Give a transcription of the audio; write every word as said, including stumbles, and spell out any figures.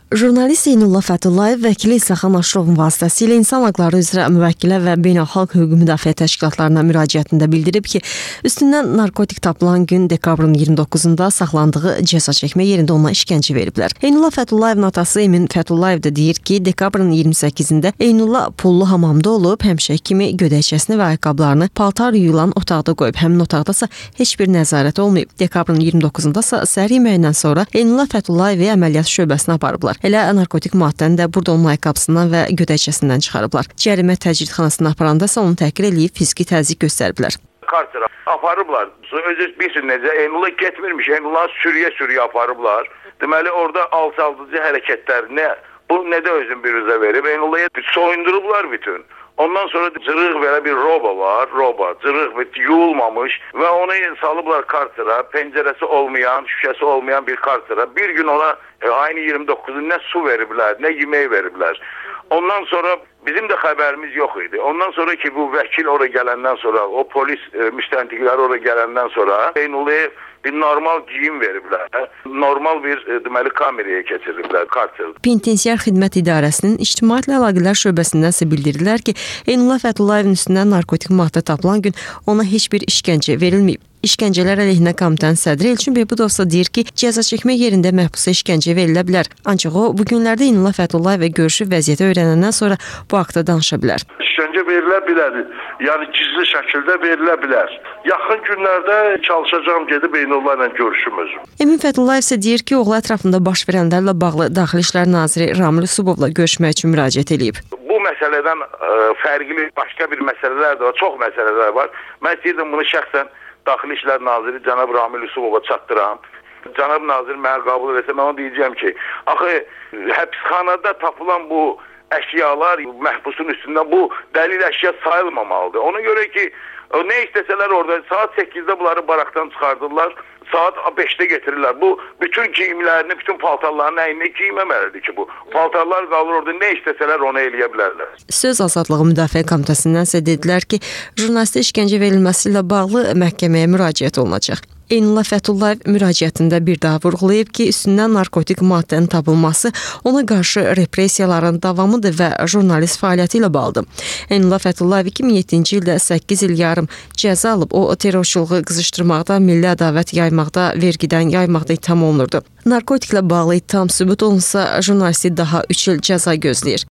Jurnalist Eynullah Fəthullayev vəkili İsaxan Aşırovun vasitəsilə İnsan Haqları üzrə Müvəkkilə və Beynəlxalq Hüquq Müdafiə Təşkilatlarına müraciətində bildirib ki, üstündən narkotik tapılan gün dekabrın iyirmi doqquzunda saxlandığı cəza çəkmə yerində ona işgəncə veriblər. Eynullah Fətullayevin atası Emin Fəthullayev də deyir ki, dekabrın iyirmi səkkizində Eynullah pullu hamamda olub, həmişə kimi gödəkçəsini və ayaqqabılarını paltar yuyulan otaqda qoyub. Həmin otaqdasa heç bir nəzarət olmayıb. Dekabrın iyirmi doqquzunda isə səhər yeməyindən sonra Eynullah Fəthullayevi əməliyyat şöbəsinə aparıblar. Elə narkotik maddəni də burada onun ayaqqabısından və gödəkçəsindən çıxarıblar. Cərimə təcridxanasına aparanda isə onu təhqir eləyib fiziki təzyiq göstəriblər. Kartera aparıblar. Özü bilsin necə, Eynullah getmirmiş. Eynullah sürüyə-sürüyə aparıblar. Deməli, orada alçaldıcı hərəkətlər nə? Bu nə də özün bir üzə verib? Eynullah'ı soyundurublar bütün. Ondan sonra cırıq belə bir roba var, roba, cırıq yuyulmamış və onu salıblar kartera, pəncərəsi olmayan, şüşəsi olmayan bir kartera. Bir gün ona e, aynı iyirmi doqquzu nə su veriblər, nə yemək veriblər. Ondan sonra bizim də xəbərimiz yox idi. Ondan sonra ki bu vəkil ora gələndən sonra, o polis e, müstəntiqləri ora gələndən sonra Eynullah'a bir normal giyim veriblər. Normal bir e, deməli kameraya keçiriblər, kartel. Penitensiar Xidmət İdarəsinin İctimaiyyətlə Əlaqələr şöbəsindən isə bildirirlər ki, Eynullah Fətullayevin üstündən narkotik maddə tapılan gün ona heç bir işgəncə verilməyib. İşgəncələr əleyhinə komitənin sədri Elçin Behbudov isə deyir ki, cəza çəkmə yerində məhbusa işgəncə verilə bilər. Ancaq o, bu günlərdə Eynullah Fətullayevə görüşüb vəziyyəti öyrənəndən sonra bu haqda danışa bilər. İşgəncə verilə bilər, yəni gizli şəkildə verilə bilər. Yaxın günlərdə çalışacağım gedib Eynullahla görüşüm özüm. Emin Fəthullayev isə deyir ki, oğlu ətrafında baş verənlərlə bağlı Daxili İşlər Naziri Ramil Usubovla görüşmək üçün müraciət edib. Bu məsələdən ə, fərqli başqa bir məsələlər də var, çox məsələlər var. Mən istəyirdim bunu şəxsən Daxili İşlər Naziri cənab Ramil Usubova çatdıram. Cənab Nazir mənə qəbul etsə, mən ona deyəcəm ki, axı həbsxanada tapılan bu əşyalar məhbusun üstündən bu dəlil əşya sayılmamalıdır. Ona görə ki, nə istəsələr orada saat səkkizdə bunları barakdan çıxardırlar, saat beşdə getirirlər. Bu bütün giyimlərini, bütün paltarlarını əynində giyməməlidir ki bu. Paltarlar qalır orada, nə istəsələr onu eləyə bilərlər. Söz Azadlığı Müdafiə Komitəsindən isə dedilər ki, jurnalistə işgəncə verilməsi ilə bağlı məhkəməyə müraciət olunacaq. Eynullah Fəthullayev müraciətində bir daha vurğulayıb ki, üstündən narkotik maddənin tapılması ona qarşı repressiyaların davamıdır və jurnalist fəaliyyəti ilə bağlıdır. Eynullah Fəthullayev iki min yeddinci ildə səkkiz il yarım cəza alıb. O, terrorçuluğu qızışdırmaqda, milli ədavət yaymaqda, vergidən yaymaqda ittiham olunurdu. Narkotiklə bağlı ittiham sübut olunsa, jurnalisti daha üç il cəza gözləyir.